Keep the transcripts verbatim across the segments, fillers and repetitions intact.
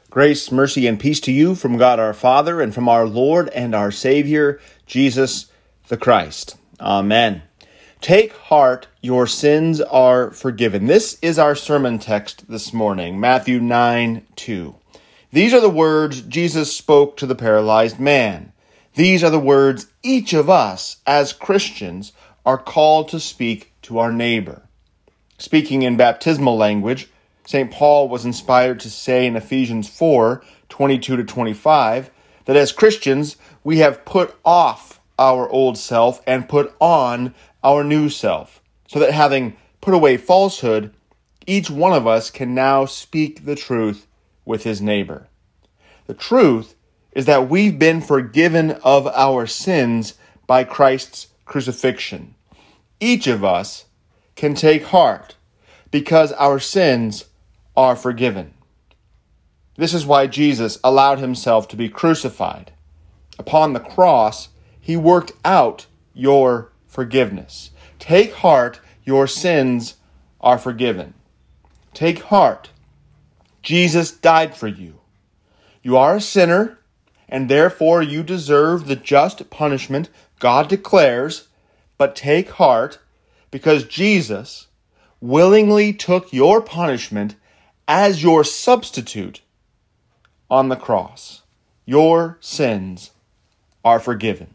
Grace, mercy, and peace to you from God our Father and from our Lord and our Savior, Jesus the Christ. Amen. Take heart, your sins are forgiven. This is our sermon text this morning, Matthew nine two. These are the words Jesus spoke to the paralyzed man. These are the words each of us as Christians are called to speak to our neighbor. Speaking in baptismal language, Saint Paul was inspired to say in Ephesians four twenty-two to twenty-five that as Christians, we have put off our old self and put on our new self, so that having put away falsehood, each one of us can now speak the truth with his neighbor. The truth is that we've been forgiven of our sins by Christ's crucifixion. Each of us can take heart because our sins are forgiven. This is why Jesus allowed himself to be crucified. Upon the cross, he worked out your forgiveness. Take heart, your sins are forgiven. Take heart. Jesus died for you. You are a sinner, and therefore you deserve the just punishment God declares, but take heart because Jesus willingly took your punishment as your substitute on the cross. Your sins are forgiven.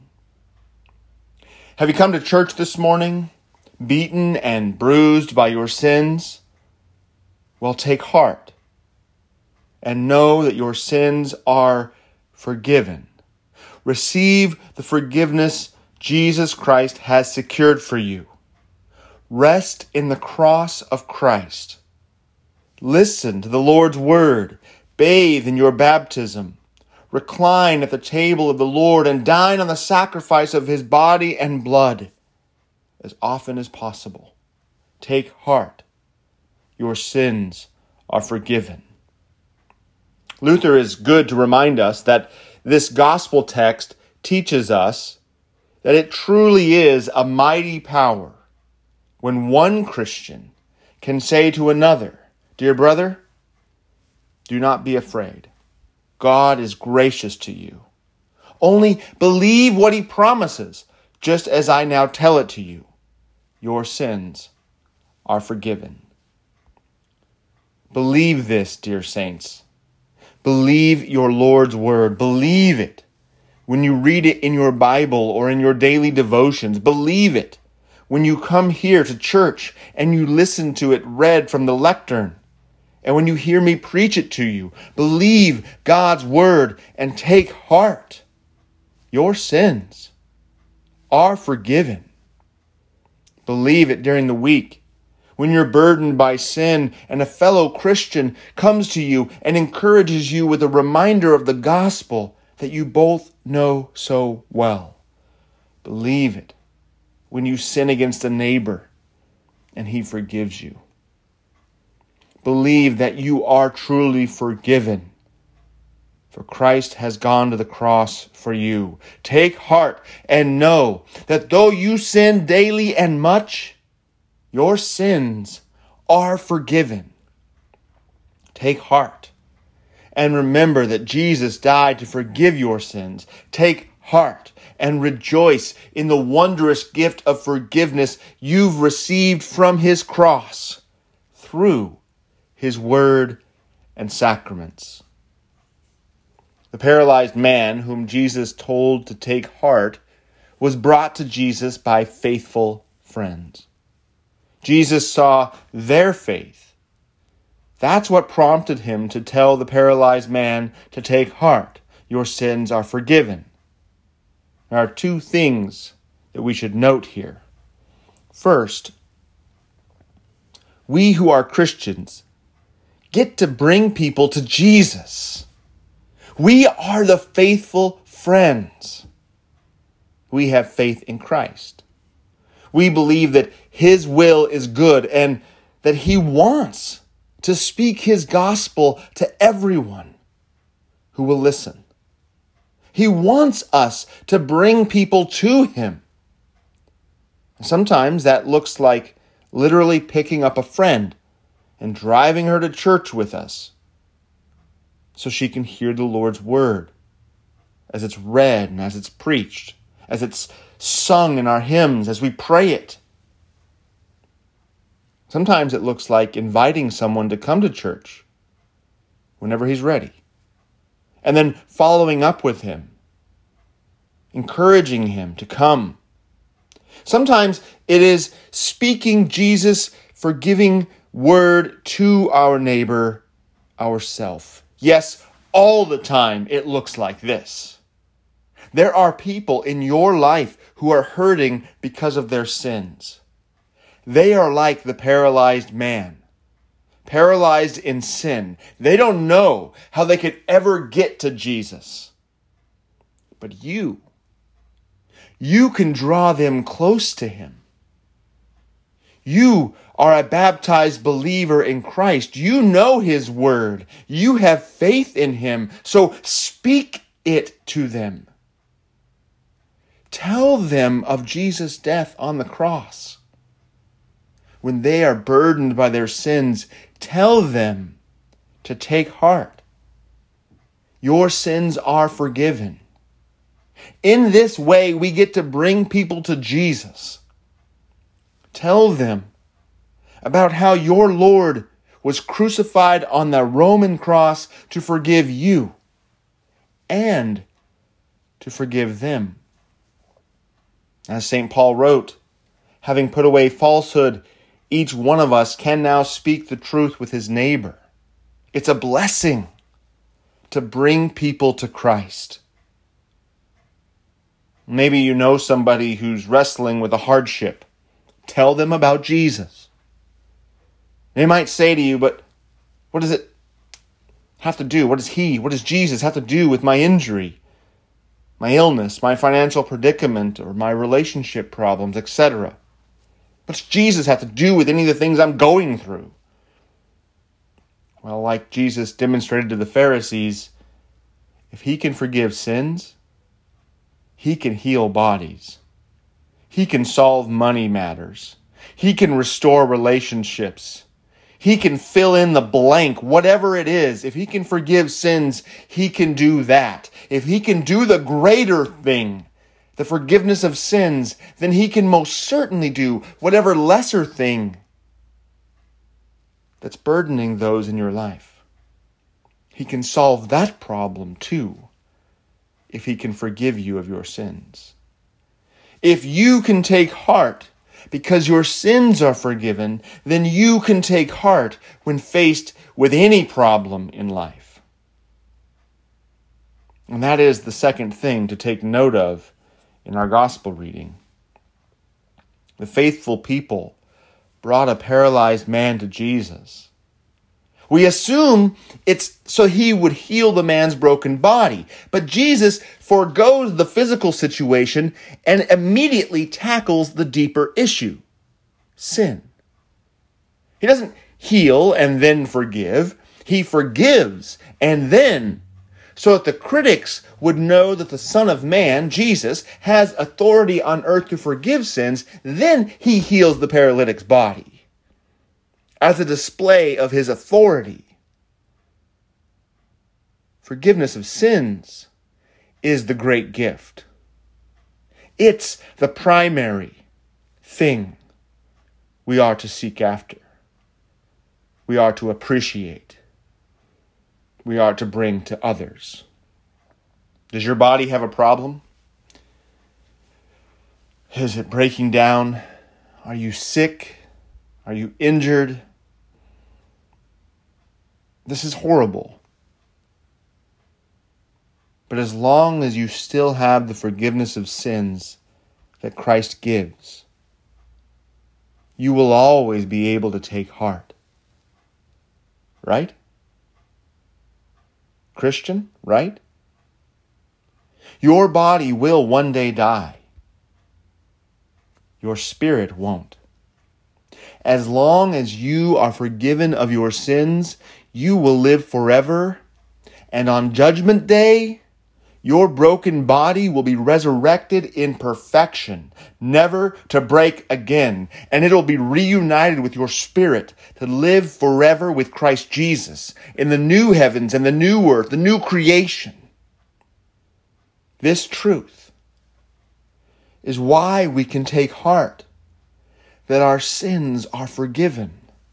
Have you come to church this morning, beaten and bruised by your sins? Well, take heart and know that your sins are forgiven. Receive the forgiveness Jesus Christ has secured for you. Rest in the cross of Christ. Listen to the Lord's word. Bathe in your baptism. Recline at the table of the Lord and dine on the sacrifice of his body and blood as often as possible. Take heart. Your sins are forgiven. Luther is good to remind us that this gospel text teaches us that it truly is a mighty power when one Christian can say to another, "Dear brother, do not be afraid. God is gracious to you. Only believe what he promises, just as I now tell it to you. Your sins are forgiven." Believe this, dear saints. Believe your Lord's word. Believe it when you read it in your Bible or in your daily devotions. Believe it when you come here to church and you listen to it read from the lectern. And when you hear me preach it to you, believe God's word and take heart. Your sins are forgiven. Believe it during the week when you're burdened by sin and a fellow Christian comes to you and encourages you with a reminder of the gospel that you both know so well. Believe it when you sin against a neighbor and he forgives you. Believe that you are truly forgiven, for Christ has gone to the cross for you. Take heart and know that though you sin daily and much, your sins are forgiven. Take heart and remember that Jesus died to forgive your sins. Take heart and rejoice in the wondrous gift of forgiveness you've received from his cross through his word and sacraments. The paralyzed man whom Jesus told to take heart was brought to Jesus by faithful friends. Jesus saw their faith. That's what prompted him to tell the paralyzed man to take heart. Your sins are forgiven. There are two things that we should note here. First, we who are Christians get to bring people to Jesus. We are the faithful friends. We have faith in Christ. We believe that his will is good and that he wants to speak his gospel to everyone who will listen. He wants us to bring people to him. Sometimes that looks like literally picking up a friend and driving her to church with us. so she can hear the Lord's word as it's read and as it's preached, as it's sung in our hymns, as we pray it. Sometimes it looks like inviting someone to come to church whenever he's ready, and then following up with him, encouraging him to come. Sometimes it is speaking Jesus' forgiving word to our neighbor, ourself. Yes, all the time it looks like this. There are people in your life who are hurting because of their sins. They are like the paralyzed man, paralyzed in sin. They don't know how they could ever get to Jesus. But you, you can draw them close to him. You are a baptized believer in Christ. You know his word. You have faith in him. So speak it to them. Tell them of Jesus' death on the cross. When they are burdened by their sins, tell them to take heart. Your sins are forgiven. In this way, we get to bring people to Jesus. Tell them about how your Lord was crucified on the Roman cross to forgive you and to forgive them. As Saint Paul wrote, having put away falsehood, each one of us can now speak the truth with his neighbor. It's a blessing to bring people to Christ. Maybe you know somebody who's wrestling with a hardship. Tell them about Jesus. They might say to you, but what does it have to do? What does he, what does Jesus have to do with my injury, my illness, my financial predicament, or my relationship problems, et cetera? What does Jesus have to do with any of the things I'm going through? Well, like Jesus demonstrated to the Pharisees, if he can forgive sins, he can heal bodies. He can solve money matters. He can restore relationships. He can fill in the blank, whatever it is. If he can forgive sins, he can do that. If he can do the greater thing, the forgiveness of sins, then he can most certainly do whatever lesser thing that's burdening those in your life. He can solve that problem too, if he can forgive you of your sins. If you can take heart because your sins are forgiven, then you can take heart when faced with any problem in life. And that is the second thing to take note of in our gospel reading. The faithful people brought a paralyzed man to Jesus. We assume it's so he would heal the man's broken body. But Jesus forgoes the physical situation and immediately tackles the deeper issue, sin. He doesn't heal and then forgive. He forgives and then, so that the critics would know that the Son of Man, Jesus, has authority on earth to forgive sins, then he heals the paralytic's body as a display of his authority. Forgiveness of sins is the great gift. It's the primary thing we are to seek after. We are to appreciate. We are to bring to others. Does your body have a problem? Is it breaking down? Are you sick? Are you injured? This is horrible. But as long as you still have the forgiveness of sins that Christ gives, you will always be able to take heart. Right? Christian, right? Your body will one day die. Your spirit won't. As long as you are forgiven of your sins, you will live forever. And on Judgment Day, Your broken body will be resurrected in perfection, never to break again, and it'll be reunited with your spirit to live forever with Christ Jesus in the new heavens and the new earth, the new creation. This truth is why we can take heart that our sins are forgiven.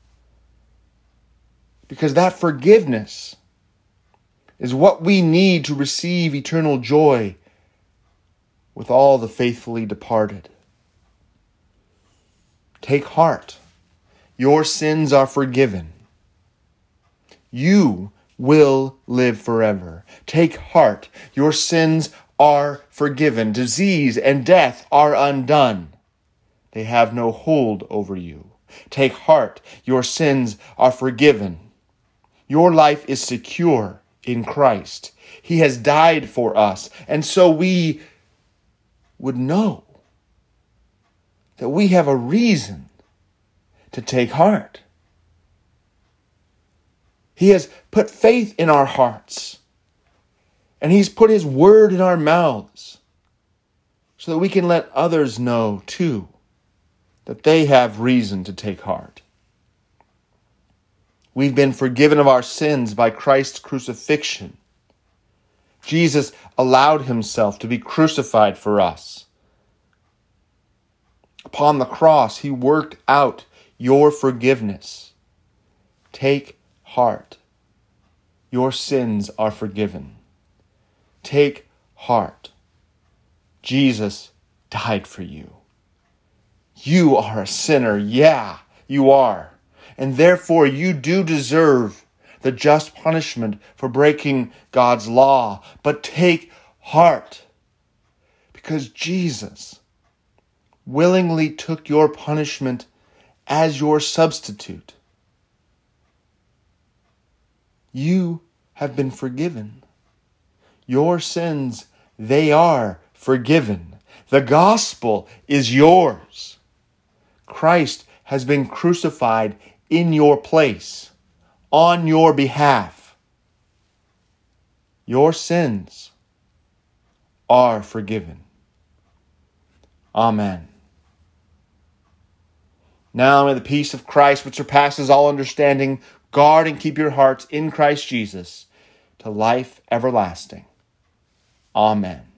Because that forgiveness is what we need to receive eternal joy with all the faithfully departed. Take heart. Your sins are forgiven. You will live forever. Take heart. Your sins are forgiven. Disease and death are undone. They have no hold over you. Take heart. Your sins are forgiven. Your life is secure in Christ. He has died for us. And so we would know that we have a reason to take heart. He has put faith in our hearts. And He's put His word in our mouths so that we can let others know too that they have reason to take heart. We've been forgiven of our sins by Christ's crucifixion. Jesus allowed Himself to be crucified for us. Upon the cross, He worked out your forgiveness. Take heart. Your sins are forgiven. Take heart. Jesus died for you. You are a sinner. Yeah, you are. And therefore you do deserve the just punishment for breaking God's law. But take heart, because Jesus willingly took your punishment as your substitute. You have been forgiven. Your sins, they are forgiven. The gospel is yours. Christ has been crucified in your place, on your behalf. Your sins are forgiven. Amen. Now may the peace of Christ, which surpasses all understanding, guard and keep your hearts in Christ Jesus to life everlasting. Amen.